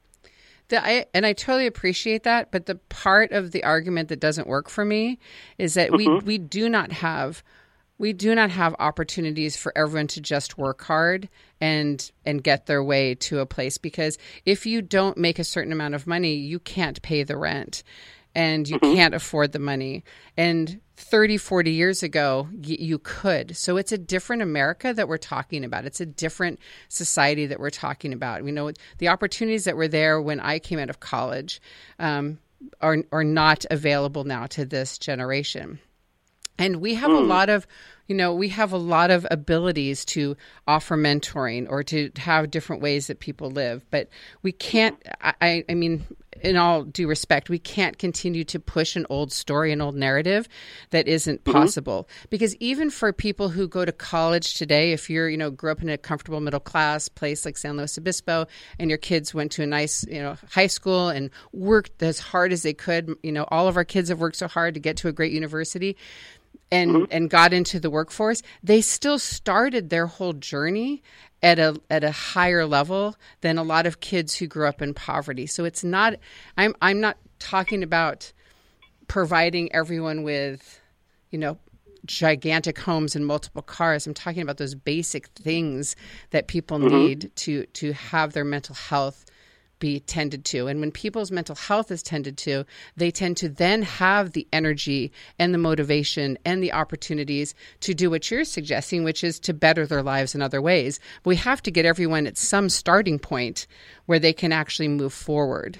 The, I, and I totally appreciate that, but the part of the argument that doesn't work for me is that mm-hmm. we, we do not have we do not have opportunities for everyone to just work hard and and get their way to a place, because if you don't make a certain amount of money, you can't pay the rent and you mm-hmm. can't afford the money. And thirty, forty years ago, y- you could. So it's a different America that we're talking about. It's a different society that we're talking about. We know the opportunities that were there when I came out of college um, are, are not available now to this generation. And we have mm. a lot of, you know, we have a lot of abilities to offer mentoring or to have different ways that people live. But we can't, I, I mean, in all due respect, we can't continue to push an old story, an old narrative that isn't mm-hmm. possible. Because even for people who go to college today, if you're, you know, grew up in a comfortable middle class place like San Luis Obispo, and your kids went to a nice, you know, high school and worked as hard as they could, you know, all of our kids have worked so hard to get to a great university and, mm-hmm. and got into the workforce, they still started their whole journey at a at a higher level than a lot of kids who grew up in poverty. So it's not, I'm I'm not talking about providing everyone with, you know, gigantic homes and multiple cars. I'm talking about those basic things that people mm-hmm. need to to have their mental health be tended to. And when people's mental health is tended to, they tend to then have the energy and the motivation and the opportunities to do what you're suggesting, which is to better their lives in other ways. But we have to get everyone at some starting point where they can actually move forward.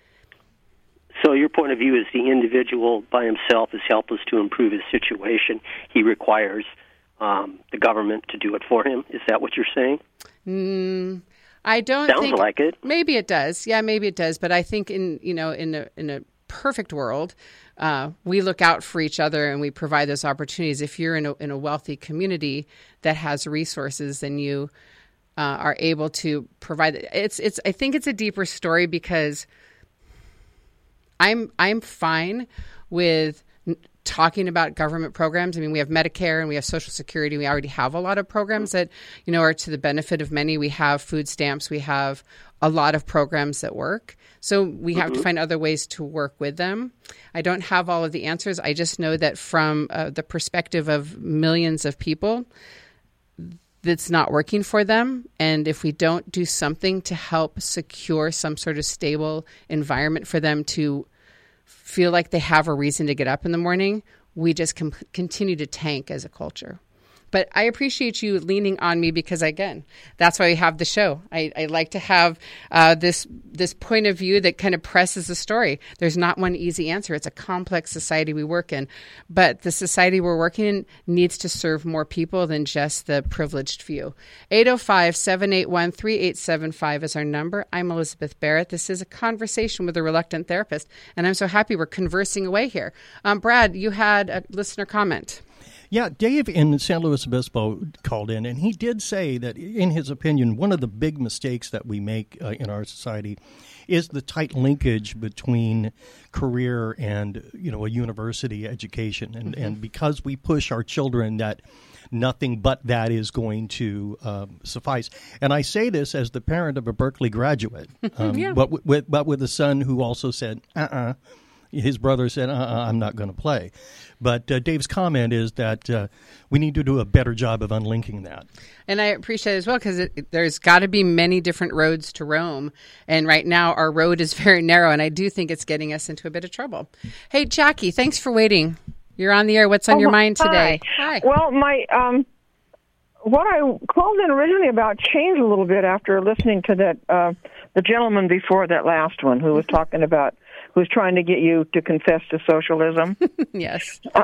So your point of view is the individual by himself is helpless to improve his situation. He requires um, the government to do it for him. Is that what you're saying? Mm, I don't Sounds think, like it. Maybe it does. Yeah, maybe it does. But I think in, you know, in a, in a perfect world, uh, we look out for each other and we provide those opportunities. If you're in a, in a wealthy community that has resources, then you uh, are able to provide it. It's, it's, I think it's a deeper story because I'm, I'm fine with talking about government programs. I mean, we have Medicare and we have Social Security. We already have a lot of programs that, you know, are to the benefit of many. We have food stamps. We have a lot of programs that work. So we have mm-hmm. to find other ways to work with them. I don't have all of the answers. I just know that from uh, the perspective of millions of people, that's not working for them. And if we don't do something to help secure some sort of stable environment for them to feel like they have a reason to get up in the morning, we just com- continue to tank as a culture. But I appreciate you leaning on me because, again, that's why we have the show. I, I like to have uh, this this point of view that kind of presses the story. There's not one easy answer. It's a complex society we work in. But the society we're working in needs to serve more people than just the privileged few. eight oh five, seven eight one, three eight seven five is our number. I'm Elizabeth Barrett. This is a conversation with a reluctant therapist, and I'm so happy we're conversing away here. Um, Brad, you had a listener comment. Yeah, Dave in San Luis Obispo called in, and he did say that, in his opinion, one of the big mistakes that we make uh, in our society is the tight linkage between career and, you know, a university education. And, mm-hmm. and because we push our children that nothing but that is going to um, suffice. And I say this as the parent of a Berkeley graduate, um, yeah. but, w- with, but with a son who also said, uh-uh. His brother said, uh-uh, I'm not going to play. But uh, Dave's comment is that uh, we need to do a better job of unlinking that. And I appreciate it as well because there's got to be many different roads to Rome. And right now our road is very narrow, and I do think it's getting us into a bit of trouble. Hey, Jackie, thanks for waiting. You're on the air. What's on oh, your mind today? Hi. Hi. Well, my um, what I called in originally about changed a little bit after listening to that uh, the gentleman before that last one who was talking about who's trying to get you to confess to socialism. Yes. Uh,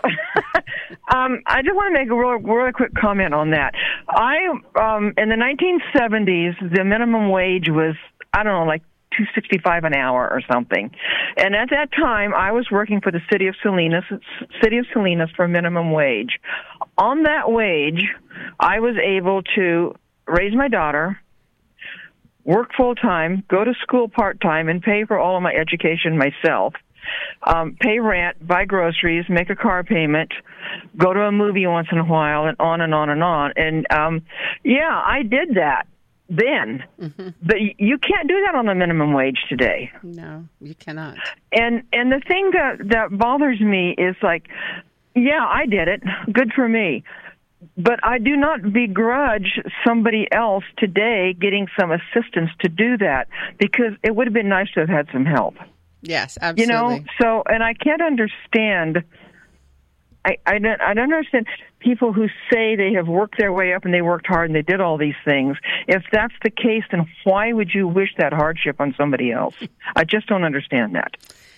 um, I just want to make a real, really quick comment on that. I um, in the nineteen seventies, the minimum wage was, I don't know, like two sixty-five an hour or something. And at that time, I was working for the city of Salinas, city of Salinas for minimum wage. On that wage, I was able to raise my daughter, work full-time, go to school part-time, and pay for all of my education myself. Um, pay rent, buy groceries, make a car payment, go to a movie once in a while, and on and on and on. And, um, yeah, I did that then. Mm-hmm. But you can't do that on the minimum wage today. No, you cannot. And and the thing that, that bothers me is like, yeah, I did it. Good for me. But I do not begrudge somebody else today getting some assistance to do that, because it would have been nice to have had some help. Yes, absolutely. You know, so, and I can't understand, I, I, don't, I don't understand people who say they have worked their way up and they worked hard and they did all these things. If that's the case, then why would you wish that hardship on somebody else? I just don't understand that.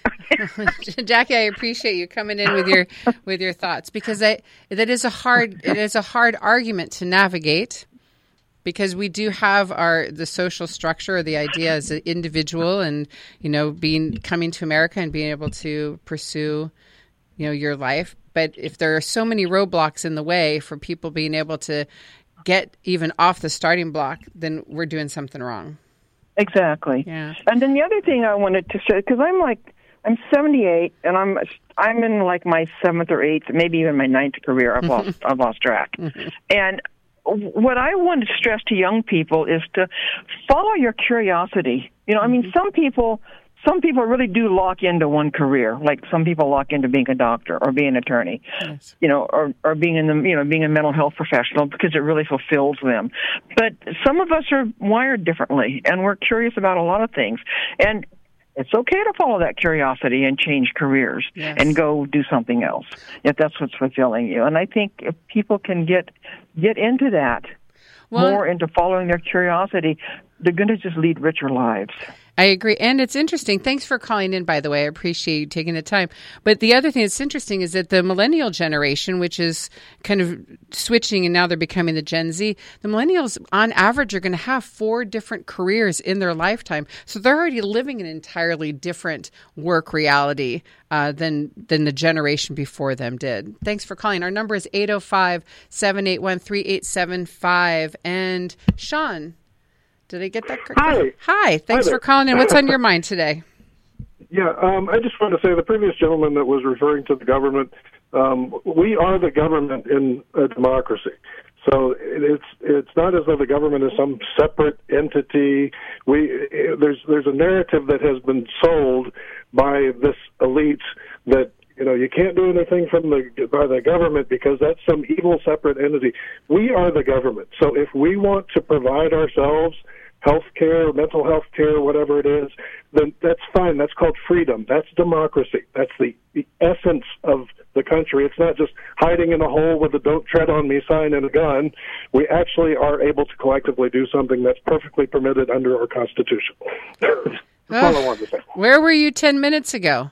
Jackie, I appreciate you coming in with your with your thoughts, because I, that is a hard it is a hard argument to navigate, because we do have our the social structure, or the idea as an individual, and you know, being coming to America and being able to pursue, you know, your life. But if there are so many roadblocks in the way for people being able to get even off the starting block, then we're doing something wrong. Exactly. Yeah. And then the other thing I wanted to say, because I'm like, I'm seventy-eight, and I'm I'm in like my seventh or eighth, maybe even my ninth career. I've lost I've lost track. Mm-hmm. And what I want to stress to young people is to follow your curiosity. You know, I mean, some people some people really do lock into one career. Like some people lock into being a doctor or being an attorney. Yes. You know, or or being in the you know being a mental health professional, because it really fulfills them. But some of us are wired differently, and we're curious about a lot of things. And it's okay to follow that curiosity and change careers. Yes. And go do something else if that's what's fulfilling you. And I think if people can get get into that, well, more into following their curiosity, they're going to just lead richer lives. I agree. And it's interesting. Thanks for calling in, by the way. I appreciate you taking the time. But the other thing that's interesting is that the millennial generation, which is kind of switching and now they're becoming the Gen Z, the millennials on average are going to have four different careers in their lifetime. So they're already living an entirely different work reality uh, than than the generation before them did. Thanks for calling. Our number is eight oh five, seven eight one, three eight seven five. And Sean, did I get that correct? Hi. Hi. Thanks Hi for calling in. What's on your mind today? Yeah, um, I just wanted to say the previous gentleman that was referring to the government, um, we are the government in a democracy. So it's it's not as though the government is some separate entity. We there's there's a narrative that has been sold by this elite that, you know, you can't do anything from the by the government because that's some evil separate entity. We are the government. So if we want to provide ourselves health care, mental health care, whatever it is, then that's fine. That's called freedom. That's democracy. That's the, the essence of the country. It's not just hiding in a hole with a "don't tread on me" sign and a gun. We actually are able to collectively do something that's perfectly permitted under our Constitution. That's oh, all I wanted to say. Where were you ten minutes ago?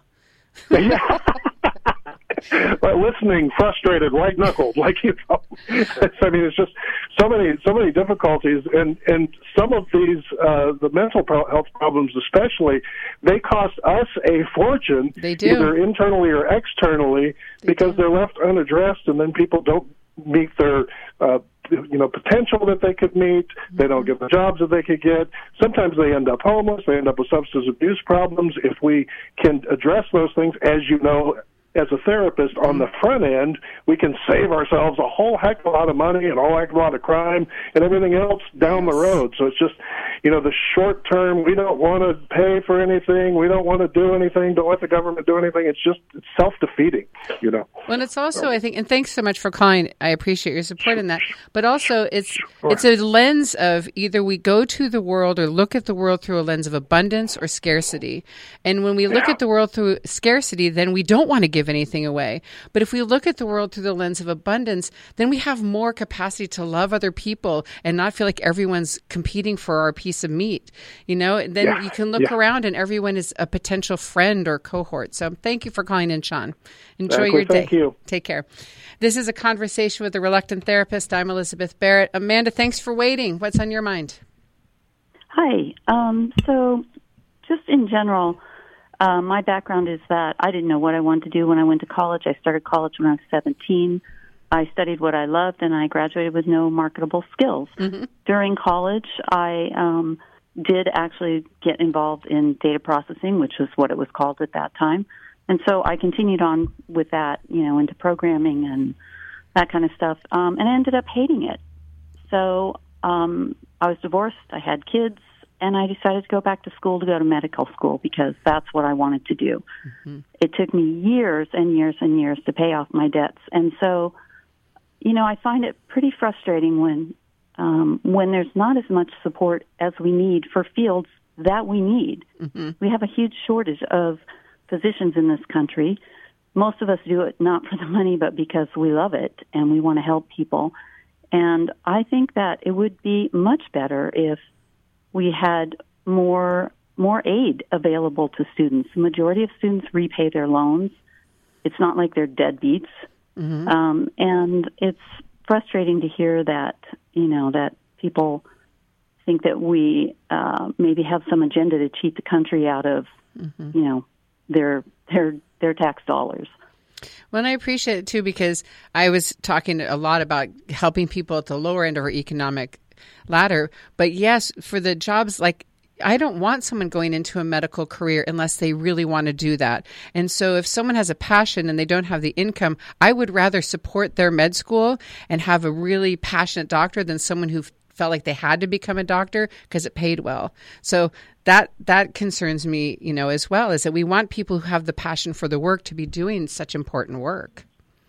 But listening, frustrated, white-knuckled, like, you know. I mean, it's just so many, so many difficulties, and and some of these, uh, the mental health problems, especially, they cost us a fortune, they do. Either internally or externally, they because do. They're left unaddressed, and then people don't meet their, uh, you know, potential that they could meet. They don't get the jobs that they could get. Sometimes they end up homeless. They end up with substance abuse problems. If we can address those things, as you know, as a therapist, on the front end, we can save ourselves a whole heck of a lot of money and a whole heck of a lot of crime and everything else down the road. So it's just, you know, the short term, we don't want to pay for anything. We don't want to do anything. Don't let the government do anything. It's just it's self-defeating, you know. Well, it's also, I think, and thanks so much for calling. I appreciate your support in that. But also, it's sure. it's a lens of either we go to the world or look at the world through a lens of abundance or scarcity. And when we look yeah. at the world through scarcity, then we don't want to give anything away. But if we look at the world through the lens of abundance, then we have more capacity to love other people and not feel like everyone's competing for our piece of meat. You know, and then yeah. you can look yeah. around and everyone is a potential friend or cohort. So thank you for calling in, Sean. Enjoy exactly. your day. Thank you. Take care. This is A Conversation with a Reluctant Therapist. I'm Elizabeth Barrett. Amanda, thanks for waiting. What's on your mind? Hi. Um, so just in general, uh, my background is that I didn't know what I wanted to do when I went to college. I started college when I was seventeen. I studied what I loved, and I graduated with no marketable skills. Mm-hmm. During college, I um, did actually get involved in data processing, which was what it was called at that time. And so I continued on with that, you know, into programming and that kind of stuff, um, and I ended up hating it. So um, I was divorced, I had kids, and I decided to go back to school to go to medical school because that's what I wanted to do. Mm-hmm. It took me years and years and years to pay off my debts. And so, you know, I find it pretty frustrating when um, when there's not as much support as we need for fields that we need. Mm-hmm. We have a huge shortage of physicians in this country. Most of us do it not for the money, but because we love it and we want to help people. And I think that it would be much better if we had more more aid available to students. The majority of students repay their loans. It's not like they're deadbeats. Mm-hmm. Um, and it's frustrating to hear that, you know, that people think that we uh, maybe have some agenda to cheat the country out of, mm-hmm. you know, their their their tax dollars. Well, and I appreciate it, too, because I was talking a lot about helping people at the lower end of our economic ladder. But, yes, for the jobs, like, I don't want someone going into a medical career unless they really want to do that. And so if someone has a passion and they don't have the income, I would rather support their med school and have a really passionate doctor than someone who felt like they had to become a doctor because it paid well. So that that concerns me, you know, as well, is that we want people who have the passion for the work to be doing such important work.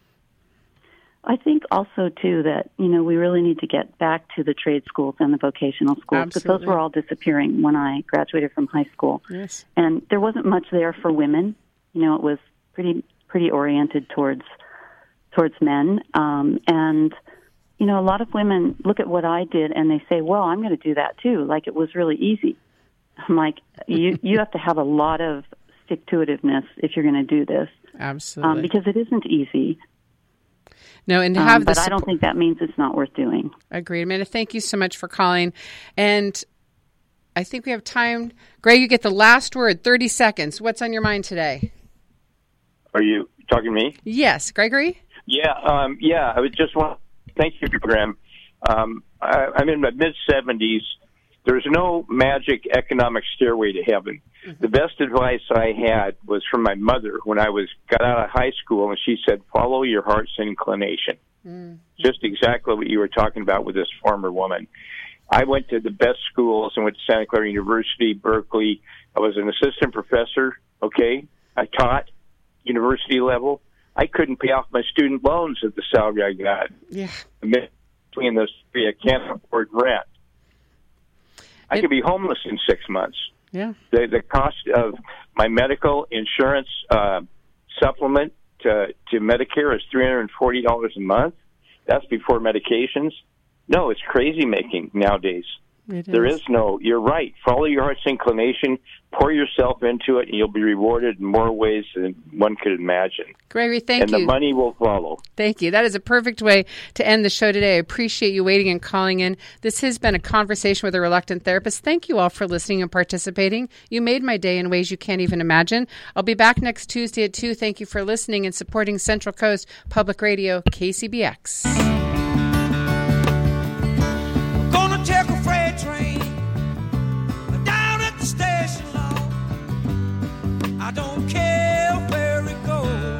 I think also, too, that, you know, we really need to get back to the trade schools and the vocational schools, because those were all disappearing when I graduated from high school. Yes. And there wasn't much there for women. You know, it was pretty pretty oriented towards towards men. Um, and, you know, a lot of women look at what I did and they say, well, I'm going to do that, too, like it was really easy. I'm like, you, you have to have a lot of stick-to-itiveness if you're going to do this. Absolutely. Um, because it isn't easy. No, and to have um, the but support. I don't think that means it's not worth doing. Agreed. Amanda, thank you so much for calling. And I think we have time. Greg, you get the last word, thirty seconds. What's on your mind today? Are you talking to me? Yes. Gregory? Yeah, um, yeah. I was just want to thank you for your program. Um, I, I'm in my mid-seventies. There's no magic economic stairway to heaven. Mm-hmm. The best advice I had was from my mother when I was got out of high school, and she said, follow your heart's inclination. Mm-hmm. Just exactly what you were talking about with this former woman. I went to the best schools. I went to Santa Clara University, Berkeley. I was an assistant professor, okay? I taught university level. I couldn't pay off my student loans at the salary I got. Yeah. Between those three, I can't afford rent. I could be homeless in six months. Yeah. The the cost of my medical insurance uh, supplement to, to Medicare is three hundred and forty dollars a month. That's before medications. No, it's crazy making nowadays. It there is. is no. You're right. Follow your heart's inclination. Pour yourself into it, and you'll be rewarded in more ways than one could imagine. Gregory, thank and you. And the money will follow. Thank you. That is a perfect way to end the show today. I appreciate you waiting and calling in. This has been a conversation with a reluctant therapist. Thank you all for listening and participating. You made my day in ways you can't even imagine. I'll be back next Tuesday at two. Thank you for listening and supporting Central Coast Public Radio, K C B X. Gonna take a freight train down at the station. I don't care where it goes.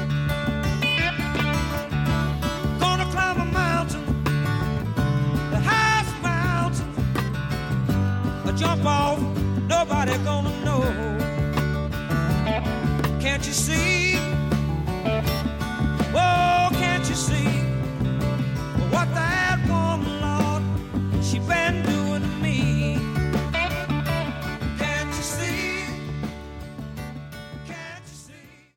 Gonna climb a mountain, the highest mountain. I jump off, nobody gonna know. Can't you see?